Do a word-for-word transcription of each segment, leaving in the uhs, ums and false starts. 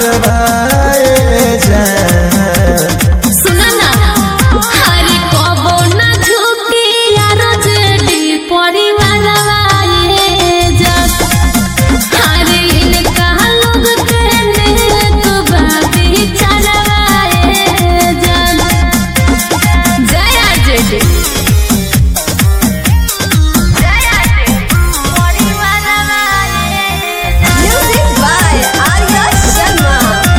करवाए जान। सुना ना हरे कबो ना झुकी यार जड़ी परिवार वाले जब हरे इनका लोग कहने तो बाबी चलवाए जब जया जड़ी जया जड़ी परिवार वाले म्यूजिक बाय आर्या शर्मा।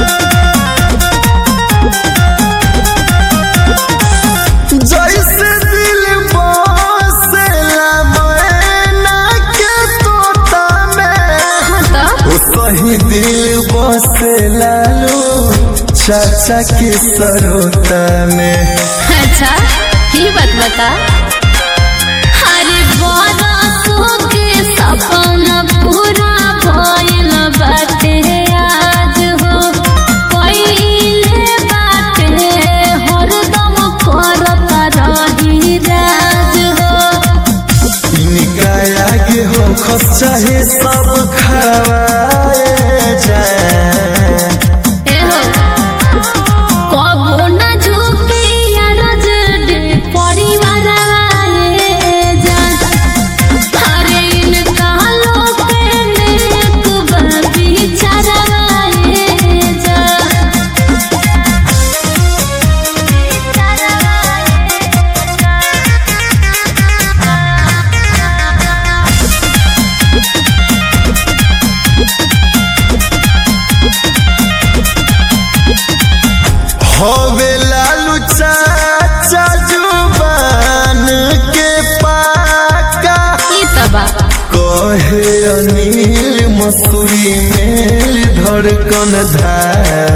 जैसे दिल बसेला मैना के तोता में, सही दिल बसेला लो चाचा के सरोता में। अच्छा ही बात बता हरे बरसों के सपना पूरा भइल बाटे आज हो पहिले बाटे हरदम करता रही राज हो। इनका आगे हो खस चाहे सब खवाए जाए। एहो कबो ना झुकी यार जड़ी परिवार वाले जान हरे इनका लोग कहने को बाबी चलवाए जान। होवे लालू चाचा जुबान के पाका, ई तबा कहे अनिल मसूरी मेल धड़कन धाका।